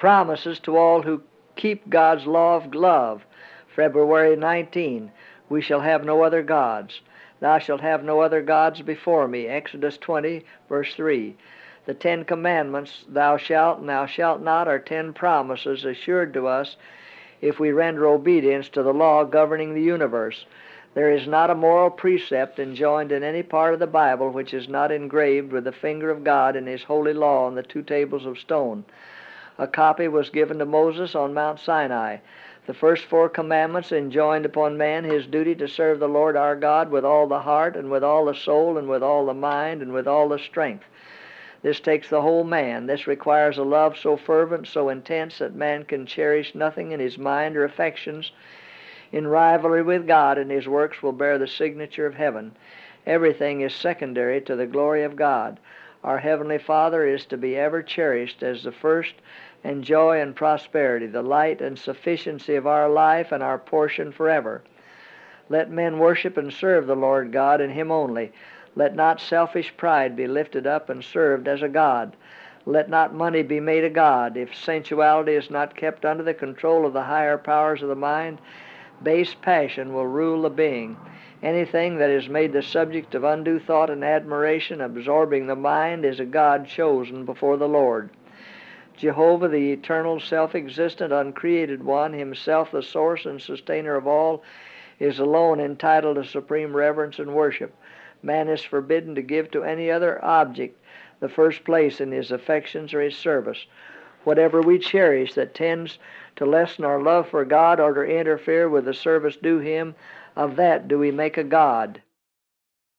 promises to all who keep God's law of love. February 19, we shall have no other gods. Thou shalt have no other gods before me. Exodus 20, verse 3. The 10 Commandments, thou shalt and thou shalt not, are 10 promises assured to us if we render obedience to the law governing the universe. There is not a moral precept enjoined in any part of the Bible which is not engraved with the finger of God in His holy law on the 2 tables of stone. A copy was given to Moses on Mount Sinai. The first 4 commandments enjoined upon man his duty to serve the Lord our God with all the heart and with all the soul and with all the mind and with all the strength. This takes the whole man. This requires a love so fervent, so intense, that man can cherish nothing in his mind or affections in rivalry with God, and his works will bear the signature of heaven. Everything is secondary to the glory of God. Our Heavenly Father is to be ever cherished as the first, and joy and prosperity, the light and sufficiency of our life and our portion forever. Let men worship and serve the Lord God and Him only. Let not selfish pride be lifted up and served as a god. Let not money be made a god. If sensuality is not kept under the control of the higher powers of the mind, base passion will rule the being. Anything that is made the subject of undue thought and admiration, absorbing the mind, is a god chosen before the Lord. Jehovah, the eternal, self-existent, uncreated one, Himself the source and sustainer of all, is alone entitled to supreme reverence and worship. Man is forbidden to give to any other object the first place in his affections or his service. Whatever we cherish that tends to lessen our love for God or to interfere with the service due Him, of that do we make a god.